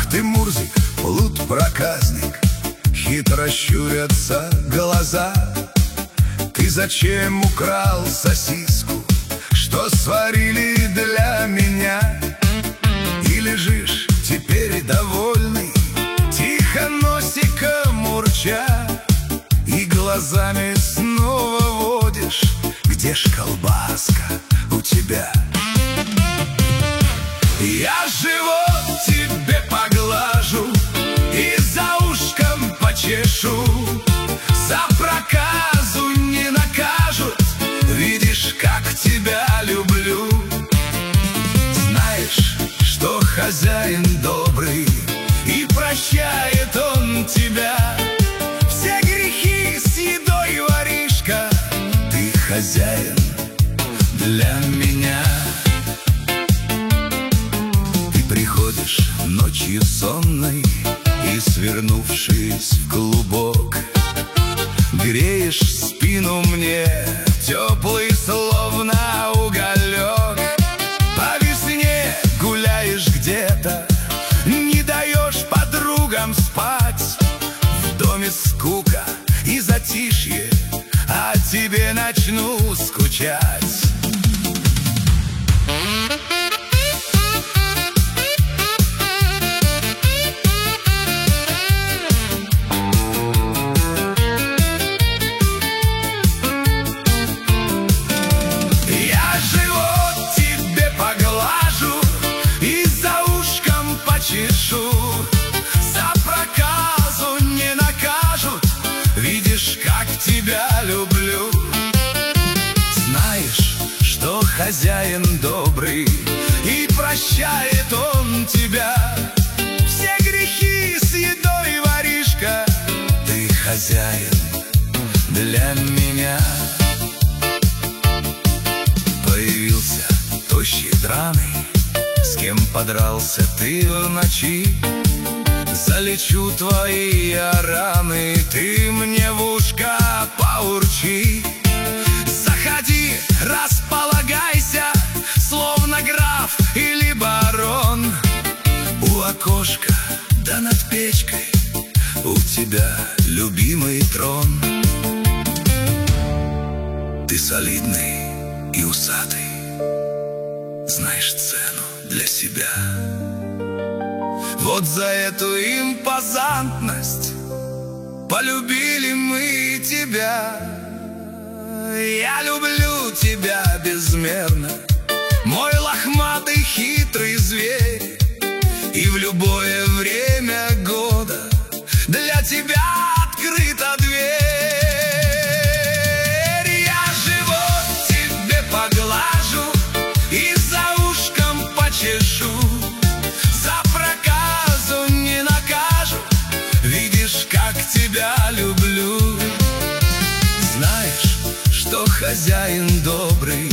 ты, Мурзик, плут-проказник, хитро щурятся глаза. Ты зачем украл сосиску, что сварили для меня? И лежишь теперь довольный, тихо носиком урча, и глазами снова водишь, где ж колбаска у тебя? Я живот тебе поглажу и за ушком почешу, за проказу не накажут, видишь, как тебя люблю. Знаешь, что хозяин добрый, и прощает он тебя. Все грехи с едой, воришка, ты хозяин для меня. Ты приходишь ночью сонной и, свернувшись в клубок, греешь спину мне, теплый, словно уголек. По весне гуляешь где-то, не даешь подругам спать. В доме скука и затишье, а тебе начну скучать. За проказу не накажут, видишь, как тебя люблю. Знаешь, что хозяин добрый, и прощает он тебя. Все грехи с едой, воришка, ты хозяин для меня. Появился тощий драный, с кем подрался ты в ночи. Залечу твои раны, ты мне в ушко поурчи. Заходи, располагайся, словно граф или барон. У окошка да над печкой у тебя любимый трон. Ты солидный и усатый, знаешь цену для себя. Вот за эту импозантность полюбили мы тебя. Я люблю тебя безмерно, мой лохматый хитрый зверь, и в любое время года для тебя открыта дверь. Я живот тебе поглажу и за ушком почешу, за проказу не накажут, видишь, как тебя люблю. Знаешь, что хозяин добрый,